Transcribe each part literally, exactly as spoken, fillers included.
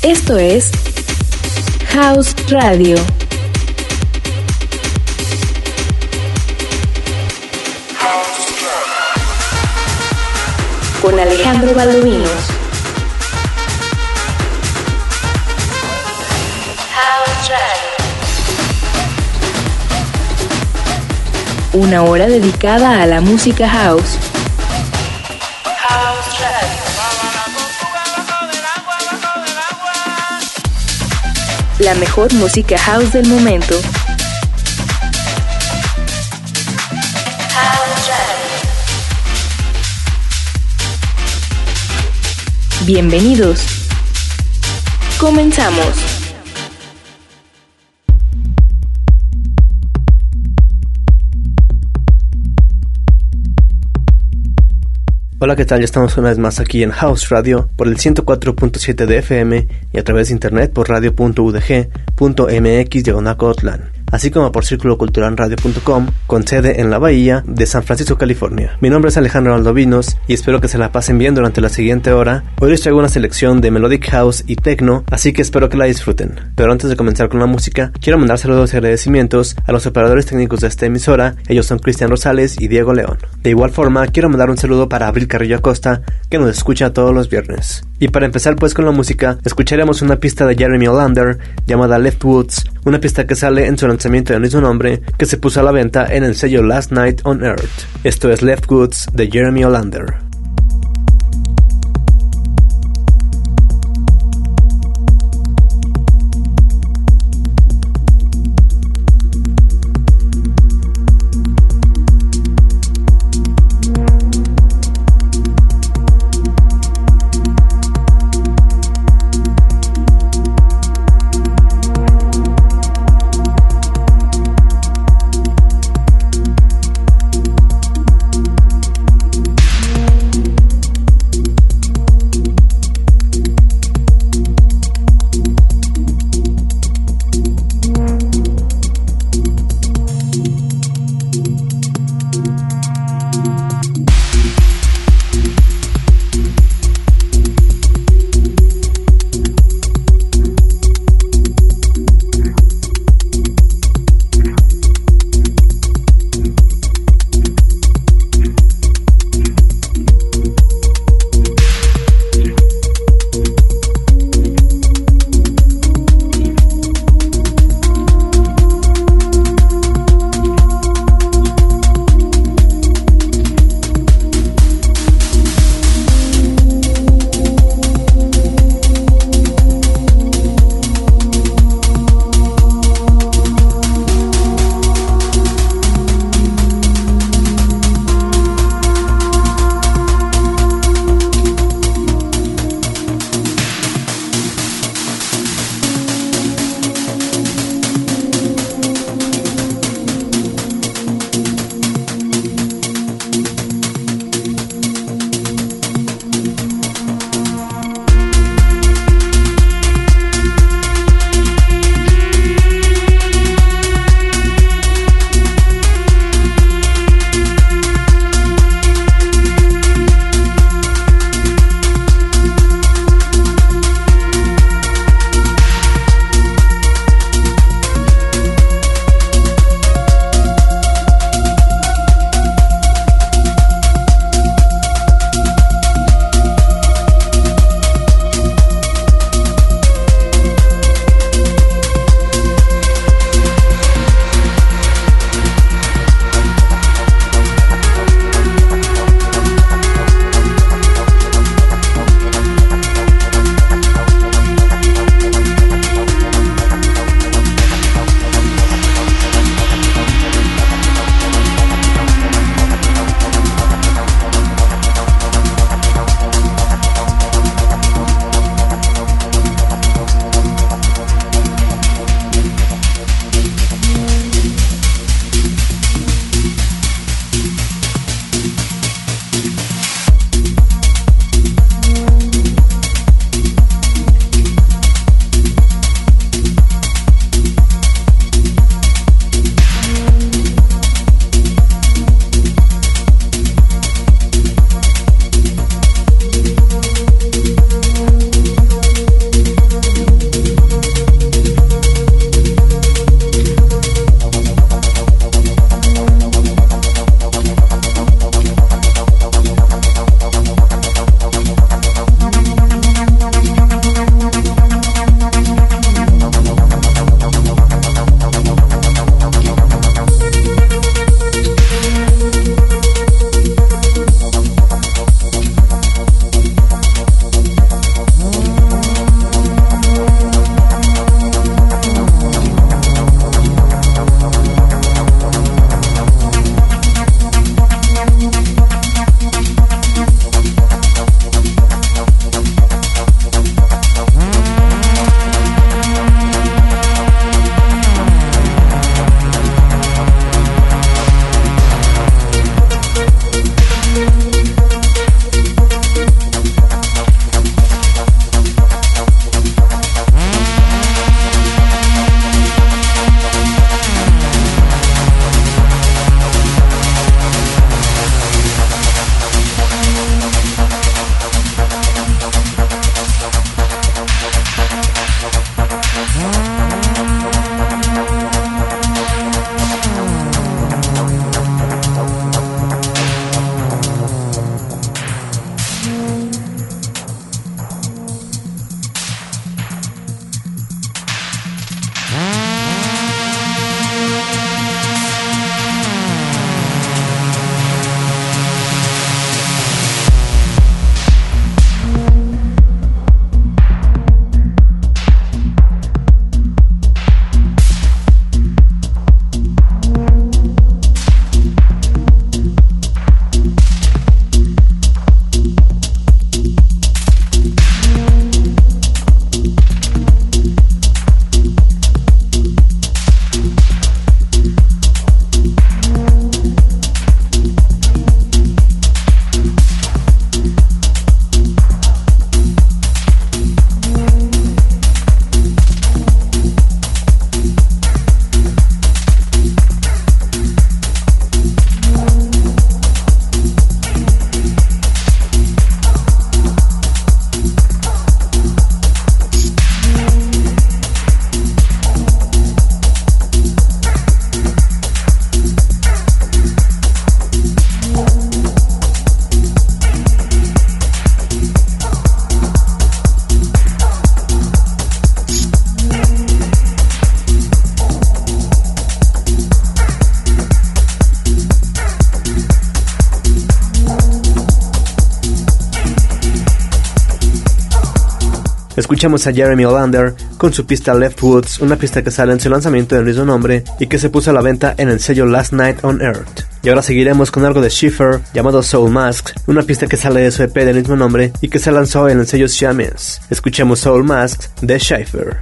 Esto es House Radio. Con Alejandro Valdovinos. House Radio. Una hora dedicada a la música house. House Radio. La mejor música house del momento. House Radio. Bienvenidos. Comenzamos. Hola, ¿qué tal? Ya estamos una vez más aquí en House Radio por el ciento cuatro punto siete de F M y a través de internet por radio punto u d g punto m x diagonal Cortland, así como por círculo cultural radio punto com, con sede en la Bahía de San Francisco, California. Mi nombre es Alejandro Valdovinos y espero que se la pasen bien durante la siguiente hora. Hoy les traigo una selección de Melodic House y Techno, así que espero que la disfruten. Pero antes de comenzar con la música, quiero mandar saludos y agradecimientos a los operadores técnicos de esta emisora. Ellos son Cristian Rosales y Diego León. De igual forma, quiero mandar un saludo para Abril Carrillo Acosta, que nos escucha todos los viernes. Y para empezar pues con la música, escucharemos una pista de Jeremy Olander llamada Left Woods, una pista que sale en su lanzamiento del mismo nombre, que se puso a la venta en el sello Last Night on Earth. Esto es Left Woods de Jeremy Olander. Escuchamos a Jeremy Olander con su pista Left Woods, una pista que sale en su lanzamiento del mismo nombre y que se puso a la venta en el sello Last Night on Earth. Y ahora seguiremos con algo de Schiffer llamado Soul Mask, una pista que sale de su E P del mismo nombre y que se lanzó en el sello Siamese. Escuchemos Soul Mask de Schiffer.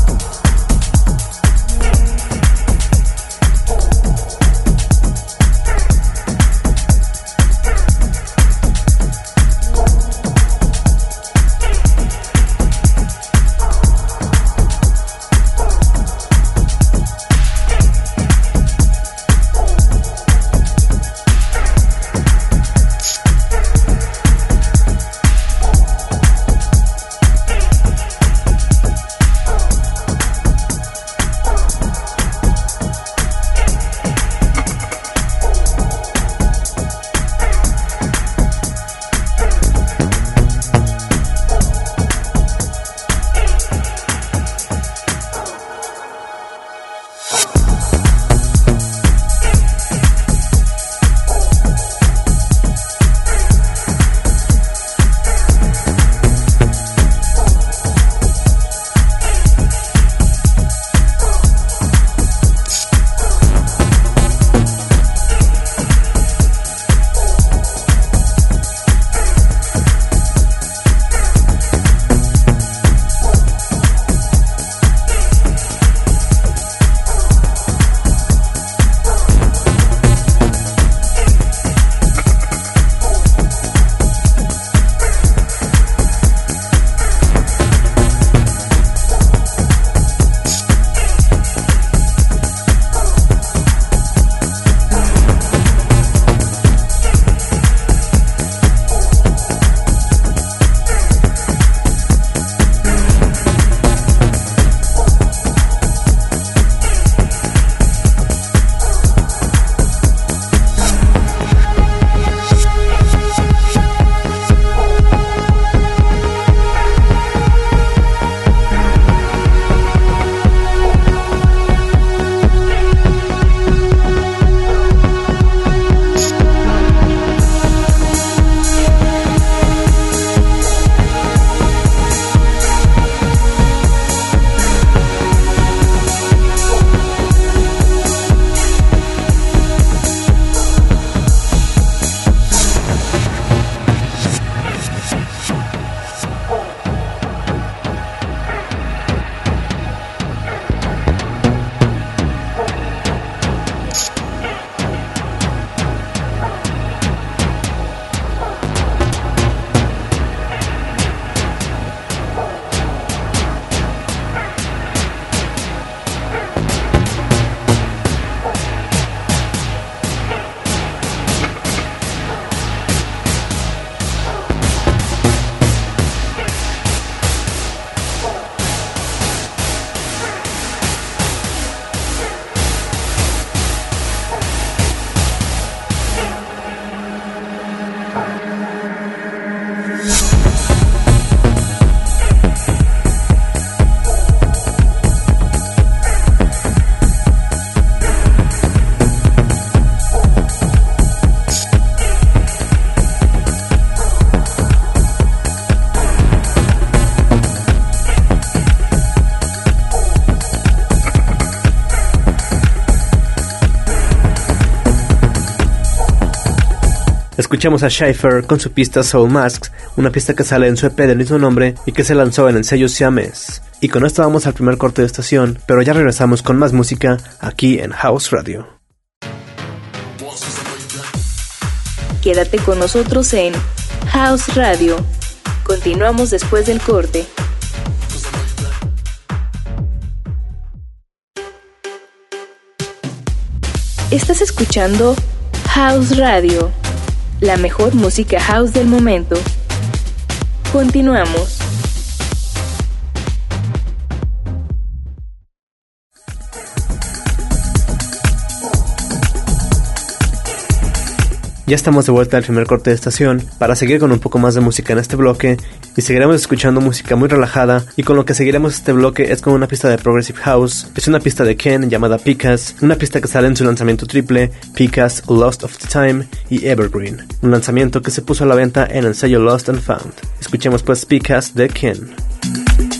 Escuchamos a Schiffer con su pista Soul Masks, una pista que sale en su E P del mismo nombre y que se lanzó en el sello Siamese. Y con esto vamos al primer corte de estación, pero ya regresamos con más música aquí en House Radio. Quédate con nosotros en House Radio. Continuamos después del corte. Estás escuchando House Radio, la mejor música house del momento. Continuamos. Ya estamos de vuelta al primer corte de estación para seguir con un poco más de música en este bloque y seguiremos escuchando música muy relajada, y con lo que seguiremos este bloque es con una pista de Progressive House. Es una pista de Ken llamada Picas, una pista que sale en su lanzamiento triple Picas, Lost of Time y Evergreen, un lanzamiento que se puso a la venta en el sello Lost and Found. Escuchemos pues Picas de Ken.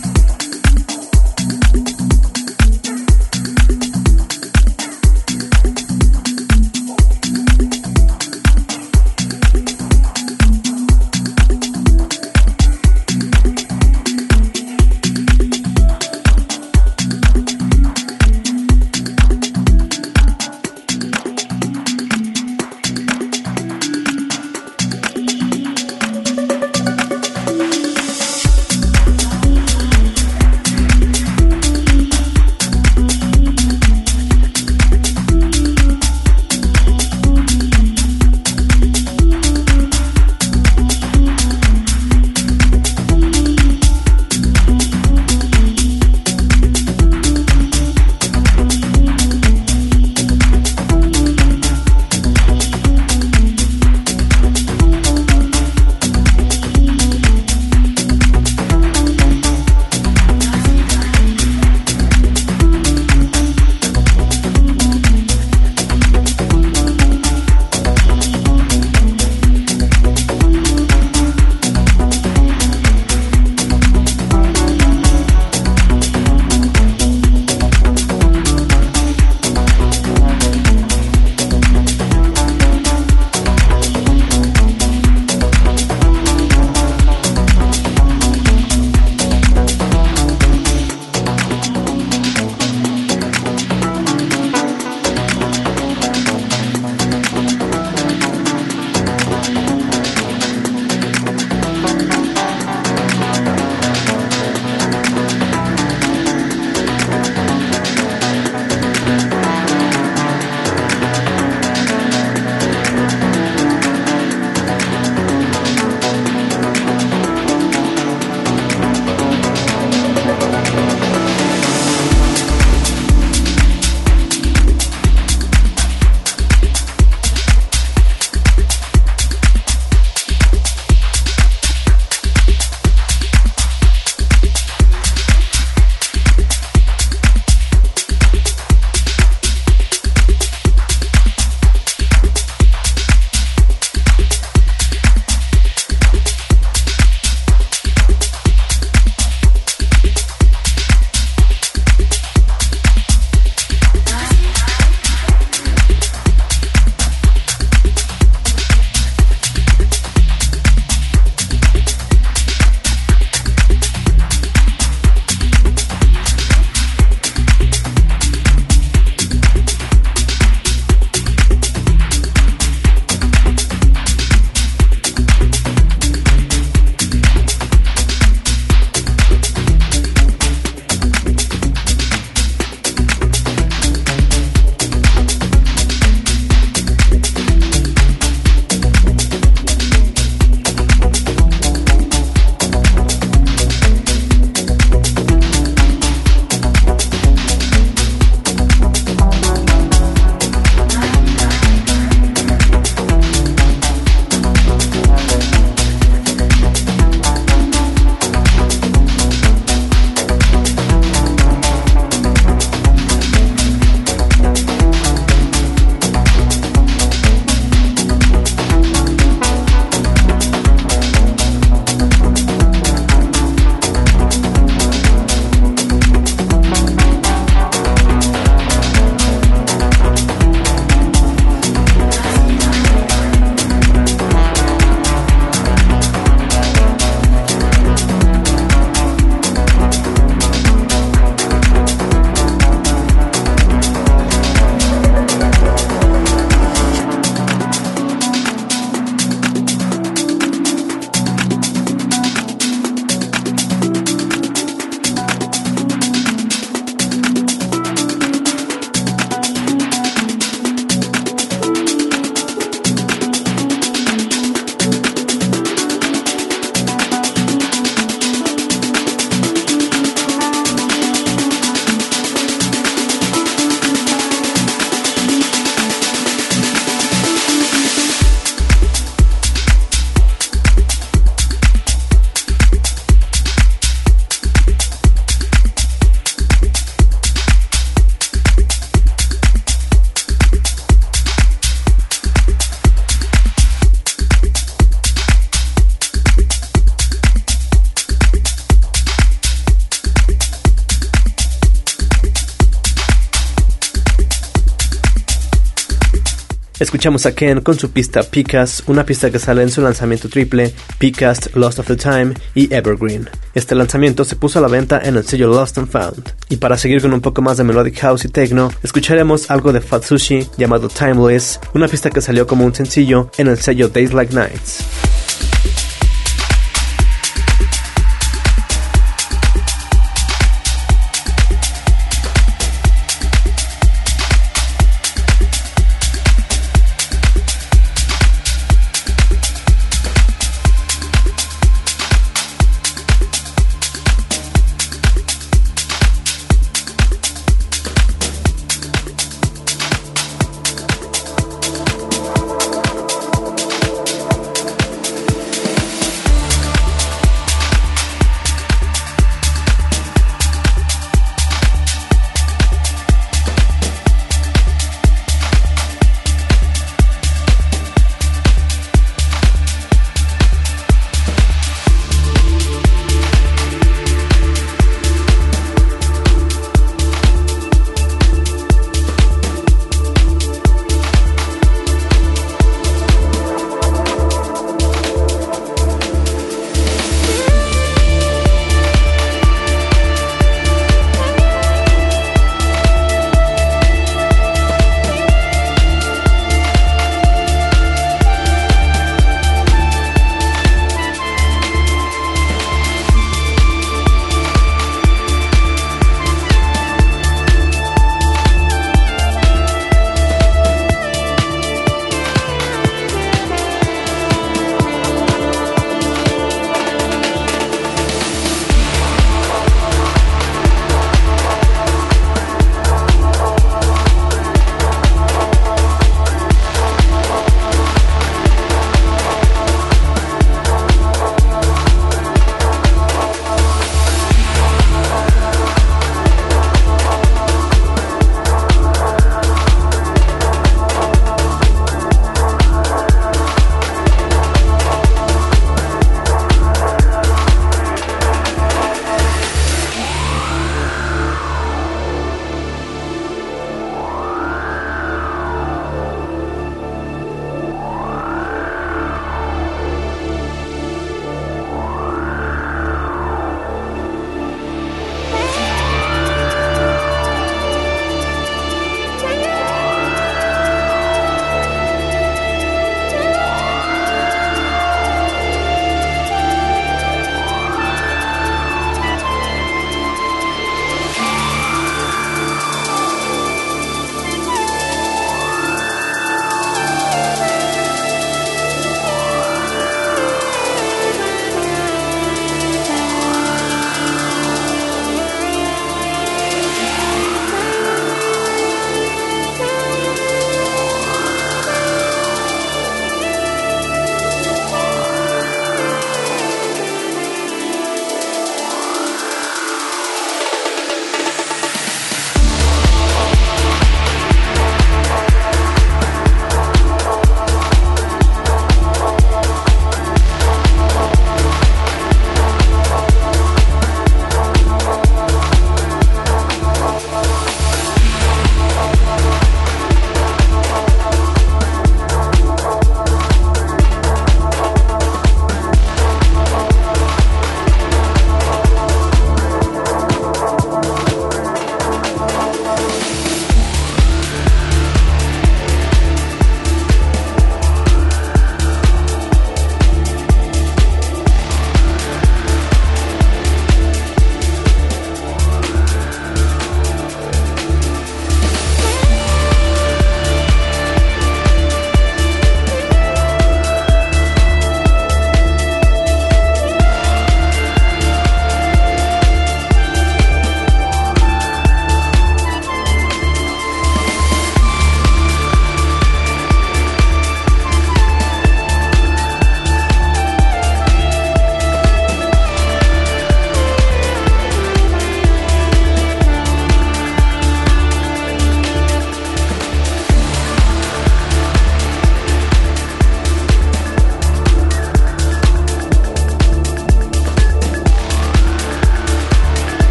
Escuchamos a Ken con su pista Picas, una pista que sale en su lanzamiento triple Picas, Lost of the Time y Evergreen. Este lanzamiento se puso a la venta en el sello Lost and Found. Y para seguir con un poco más de melodic house y techno, escucharemos algo de Fatsushi llamado Timeless, una pista que salió como un sencillo en el sello Days Like Nights.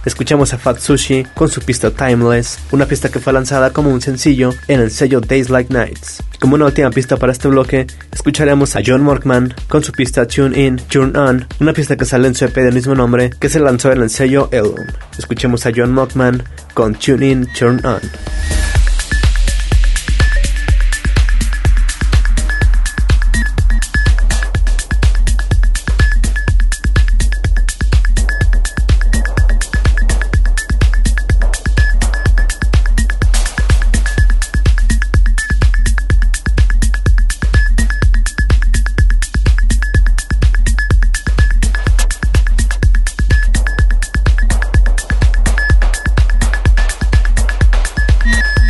escuchamos a Fat Sushi con su pista Timeless, una pista que fue lanzada como un sencillo en el sello Days Like Nights. Como una última pista para este bloque, escucharemos a John Morkman con su pista Tune In, Turn On, una pista que sale en su E P del mismo nombre que se lanzó en el sello Elum. Escuchemos a John Morkman con Tune In, Turn On. Yeah.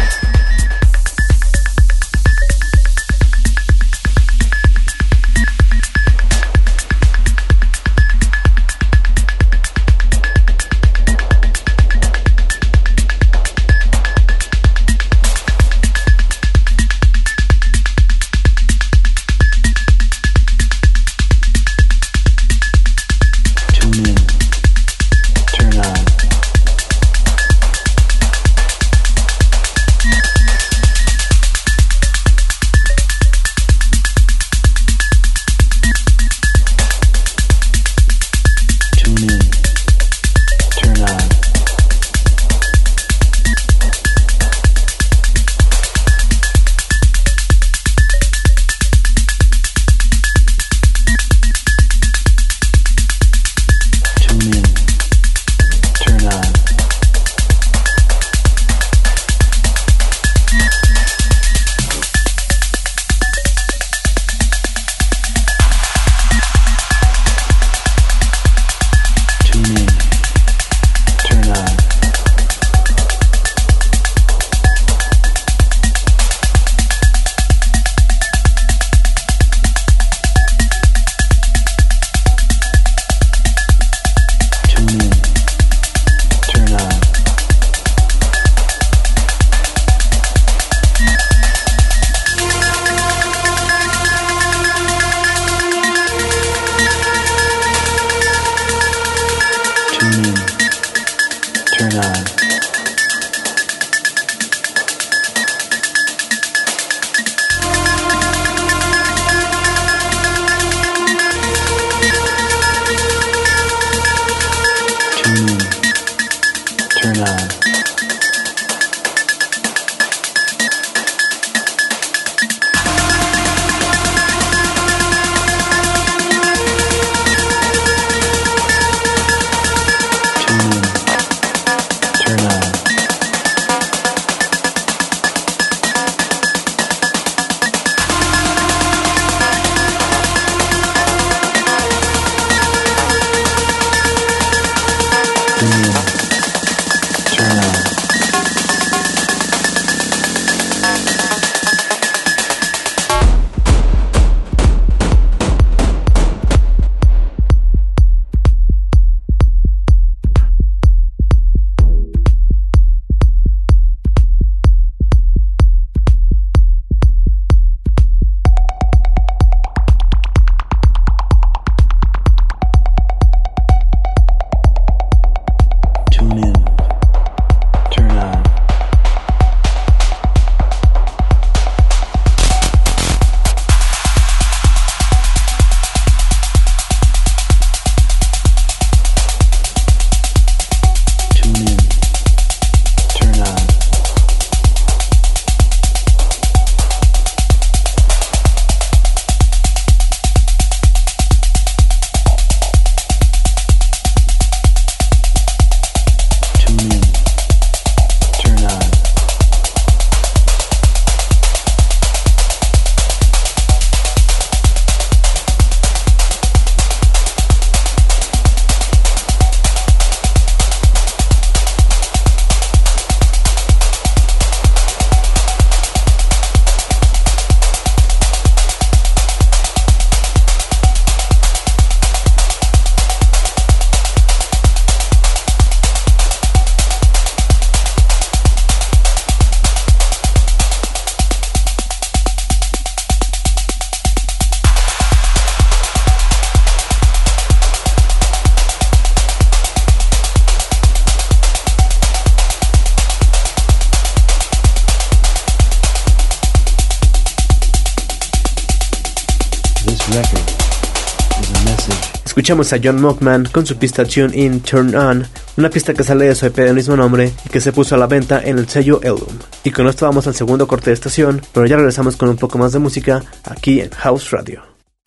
Escuchamos a John Mockman con su pista Tune In, Turn On, una pista que sale de su E P del mismo nombre y que se puso a la venta en el sello Elum. Y con esto vamos al segundo corte de estación, pero ya regresamos con un poco más de música aquí en House Radio.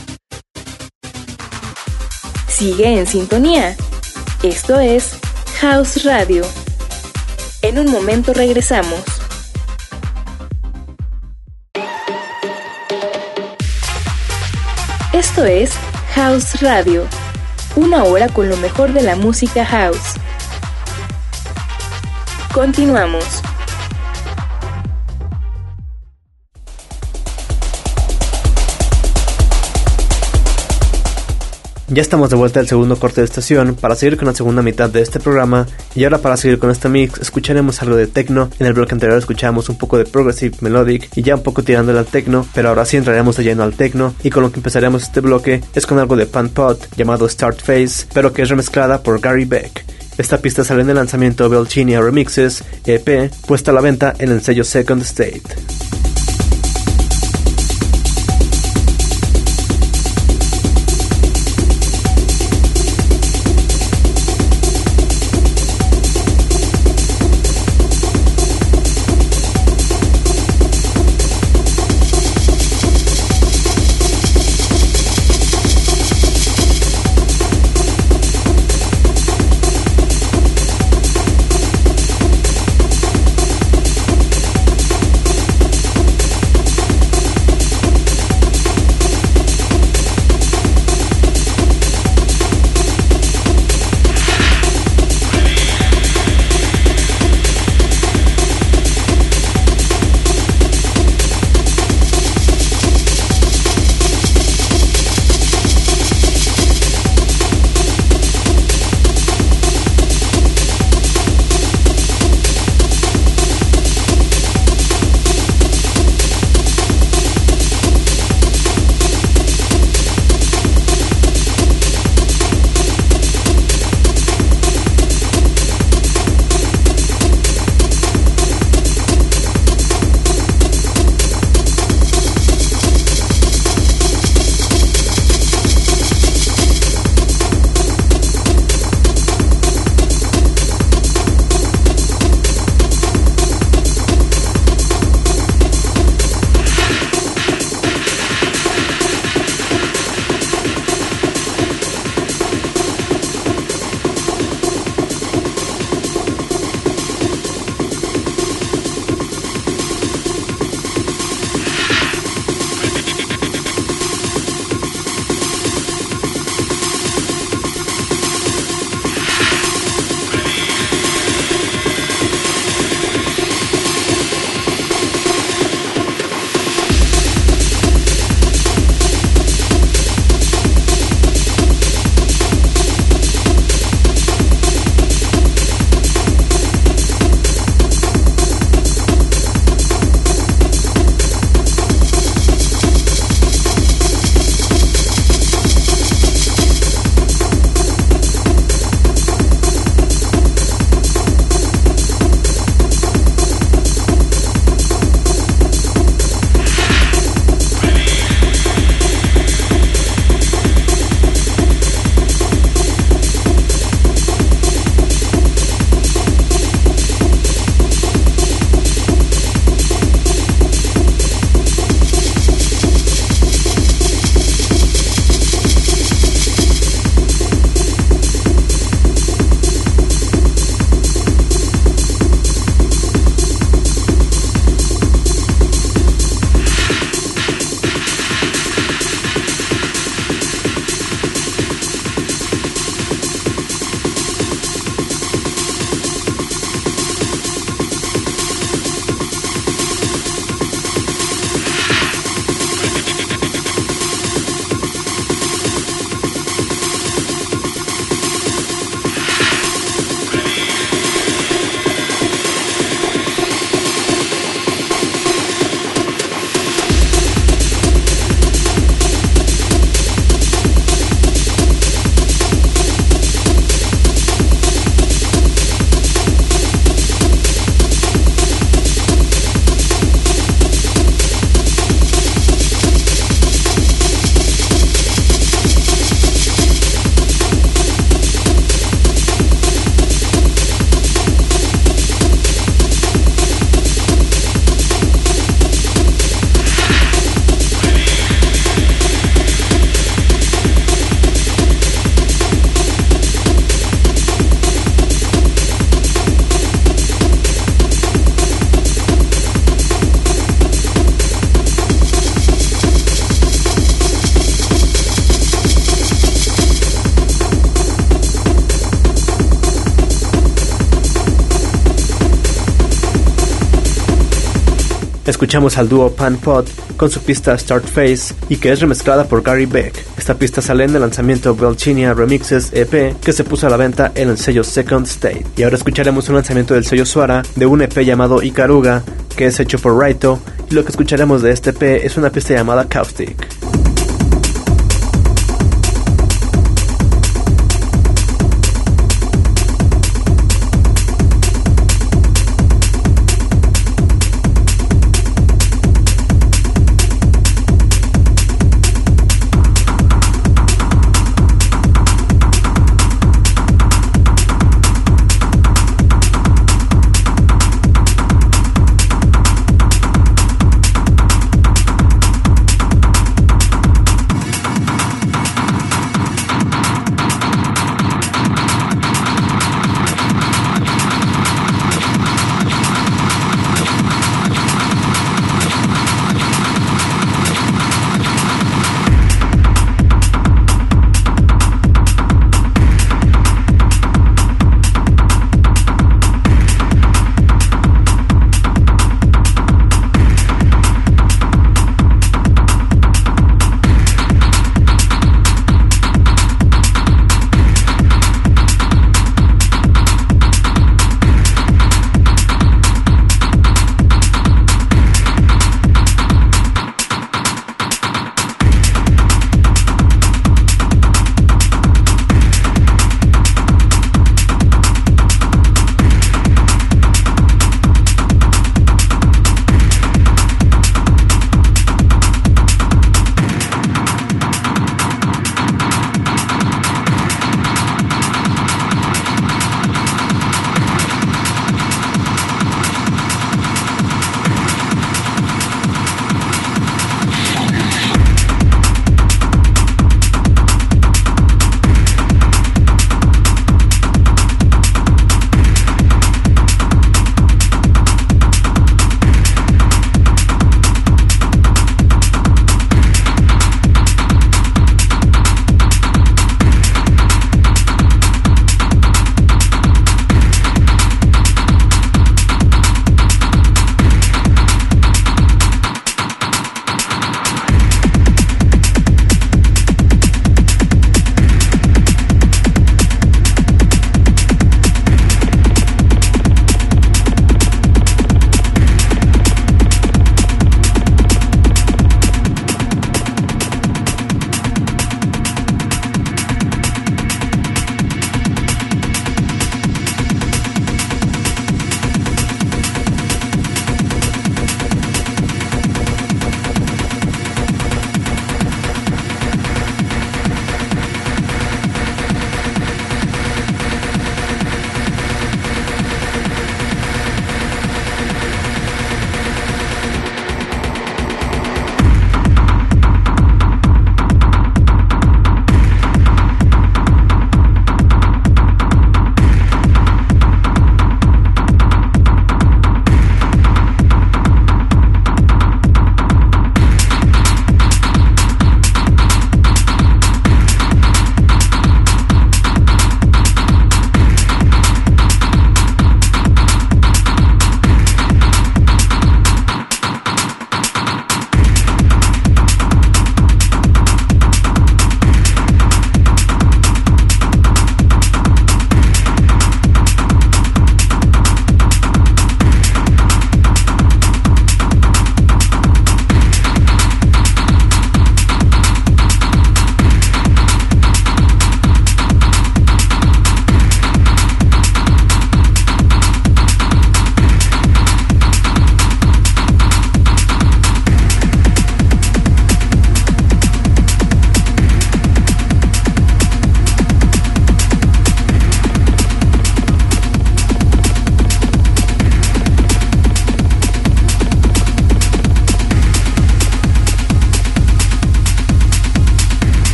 Sigue en sintonía. Esto es House Radio. En un momento regresamos. Esto es House Radio, una hora con lo mejor de la música house. Continuamos. Ya estamos de vuelta al segundo corte de estación para seguir con la segunda mitad de este programa, y ahora para seguir con este mix escucharemos algo de techno. En el bloque anterior escuchamos un poco de progressive melodic y ya un poco tirándole al techno, pero ahora sí entraremos de lleno al techno, y con lo que empezaremos este bloque es con algo de Pan Pot llamado Start Phase, pero que es remezclada por Gary Beck. Esta pista sale en el lanzamiento Belchinia Remixes E P, puesta a la venta en el sello Second State. escuchamos al dúo Pan Pot con su pista Start Phase y que es remezclada por Gary Beck. Esta pista sale en el lanzamiento Belchinia Remixes E P que se puso a la venta en el sello Second State. Y ahora escucharemos un lanzamiento del sello Suara de un E P llamado Ikaruga que es hecho por Raito, y lo que escucharemos de este E P es una pista llamada Caustic.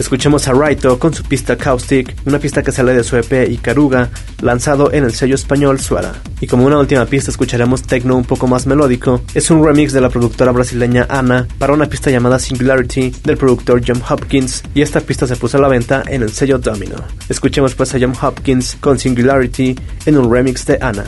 Escuchemos a Raito con su pista Caustic, una pista que sale de su E P Icaruga, lanzado en el sello español Suara. Y como una última pista escucharemos techno un poco más melódico. Es un remix de la productora brasileña Ana para una pista llamada Singularity del productor John Hopkins, y esta pista se puso a la venta en el sello Domino. Escuchemos pues a John Hopkins con Singularity en un remix de Ana.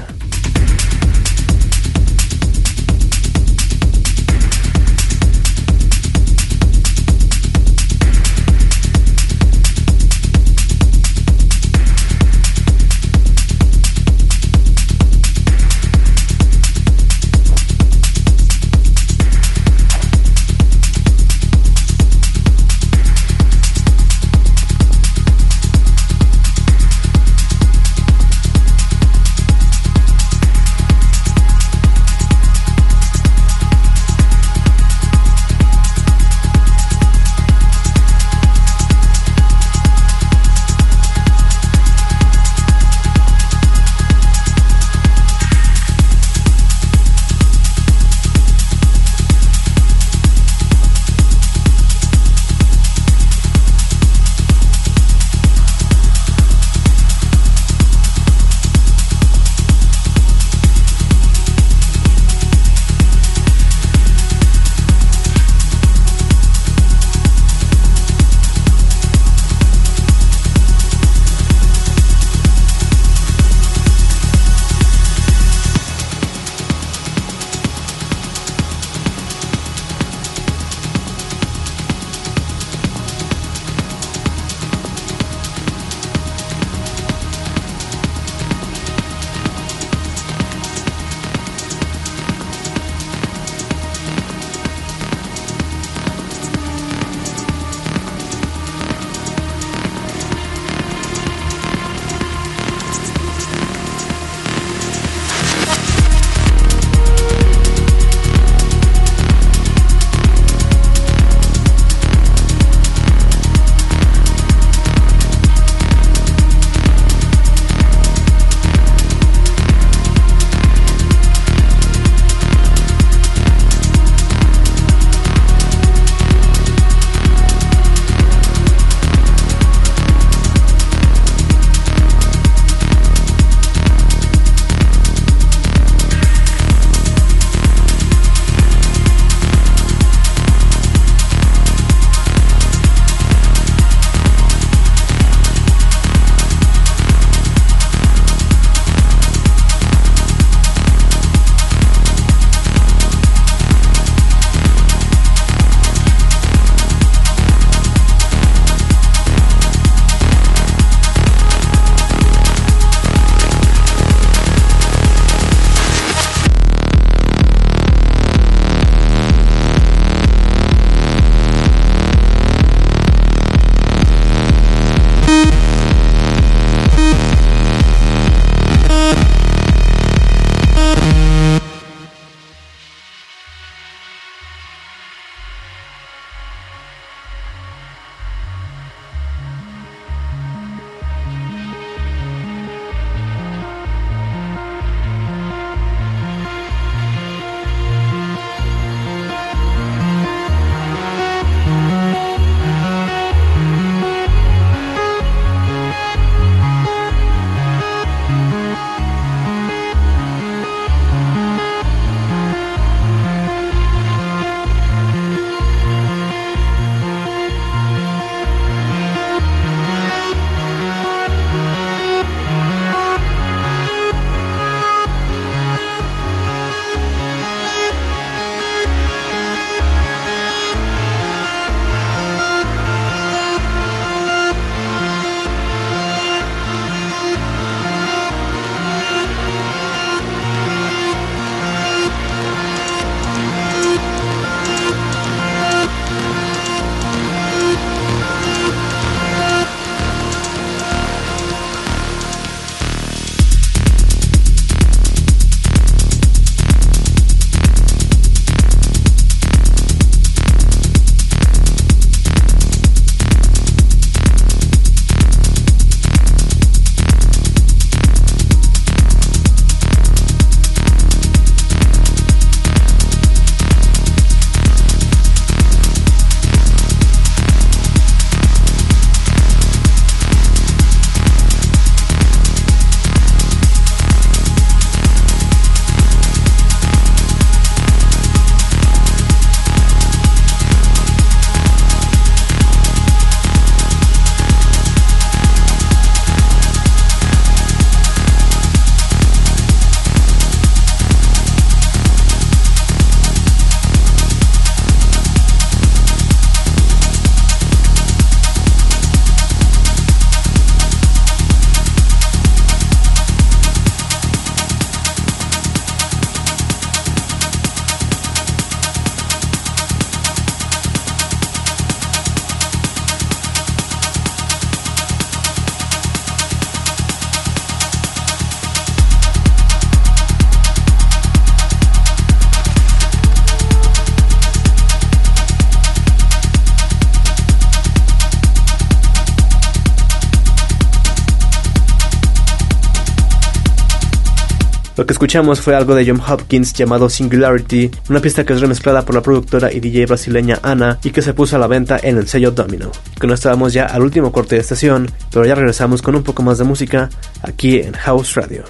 Lo que escuchamos fue algo de John Hopkins llamado Singularity, una pista que es remezclada por la productora y D J brasileña Ana y que se puso a la venta en el sello Domino. Con esto vamos ya al último corte de estación, pero ya regresamos con un poco más de música aquí en House Radio.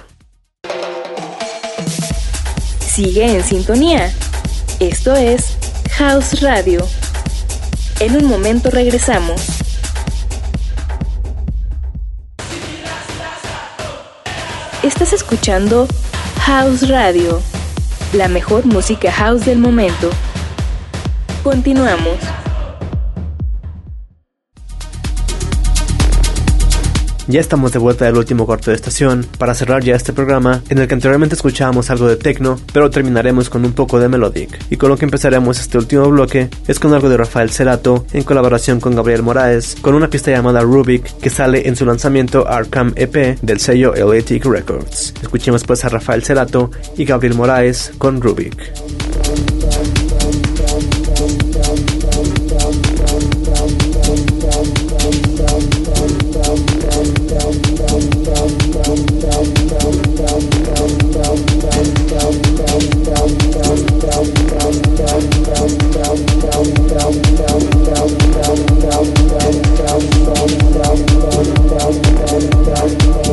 Sigue en sintonía. Esto es House Radio. En un momento regresamos. Estás escuchando House Radio, la mejor música house del momento. Continuamos. Ya estamos de vuelta del último corte de estación para cerrar ya este programa en el que anteriormente escuchábamos algo de techno, pero terminaremos con un poco de melodic. Y con lo que empezaremos este último bloque es con algo de Rafael Cerato en colaboración con Gabriel Moraes, con una pista llamada Rubik que sale en su lanzamiento Arkham E P del sello Eletic Records. Escuchemos pues a Rafael Cerato y Gabriel Moraes con Rubik.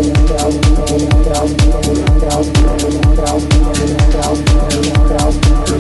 Down.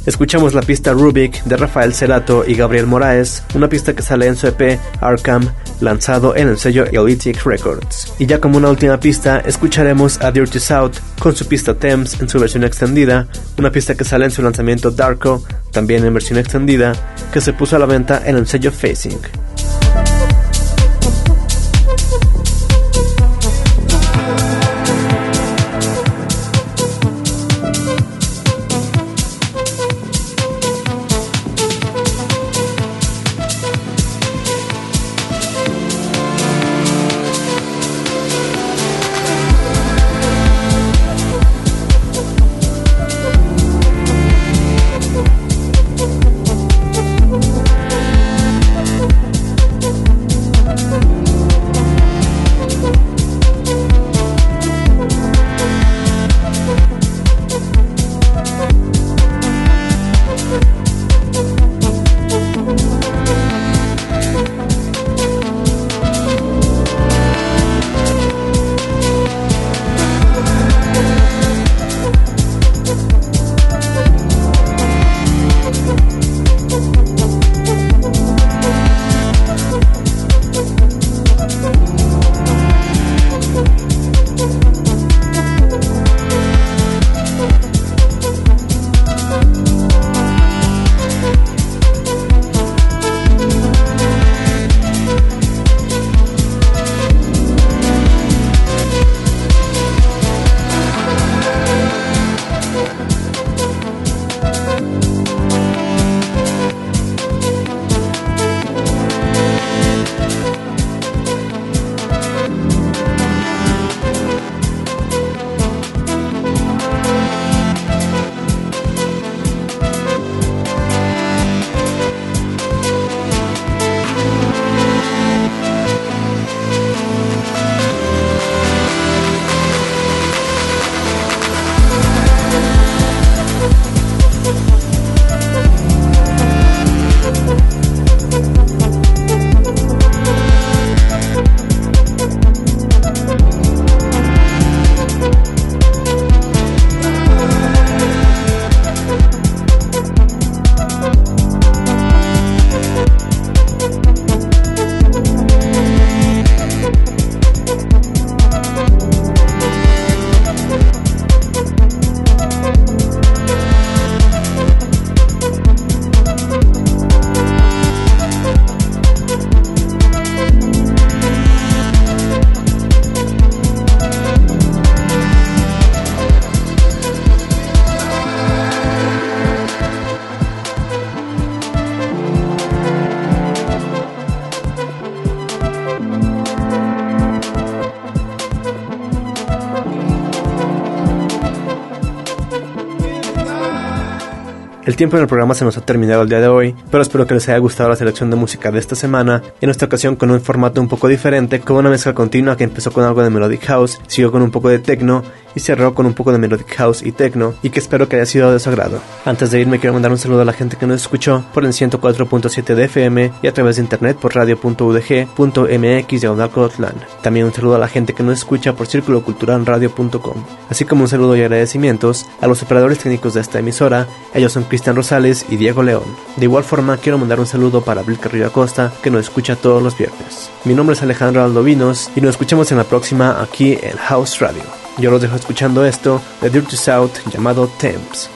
escuchamos la pista Rubik de Rafael Cerato y Gabriel Moraes, una pista que sale en su E P Arkham, lanzado en el sello Elitic Records. Y ya como una última pista, escucharemos a Dirty South con su pista Thames en su versión extendida, una pista que sale en su lanzamiento Darko, también en versión extendida, que se puso a la venta en el sello Facing. El tiempo en el programa se nos ha terminado el día de hoy, pero espero que les haya gustado la selección de música de esta semana, en esta ocasión con un formato un poco diferente, con una mezcla continua que empezó con algo de Melodic House, siguió con un poco de techno y cerró con un poco de Melodic House y techno, y que espero que haya sido de su agrado. Antes de irme quiero mandar un saludo a la gente que nos escuchó por el ciento cuatro punto siete de F M y a través de internet por radio punto u d g punto m x diagonal Colotlán. También un saludo a la gente que nos escucha por círculo cultural radio punto com, así como un saludo y agradecimientos a los operadores técnicos de esta emisora. Ellos son Cristian Rosales y Diego León. De igual forma quiero mandar un saludo para Bill Carrillo Acosta, que nos escucha todos los viernes. Mi nombre es Alejandro Aldovinos y nos escuchamos en la próxima aquí en House Radio. Yo los dejo escuchando esto de Dirty South llamado Thames.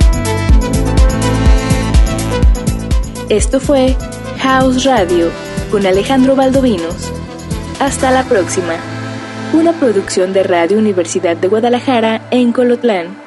Esto fue House Radio, con Alejandro Valdovinos. Hasta la próxima. Una producción de Radio Universidad de Guadalajara en Colotlán.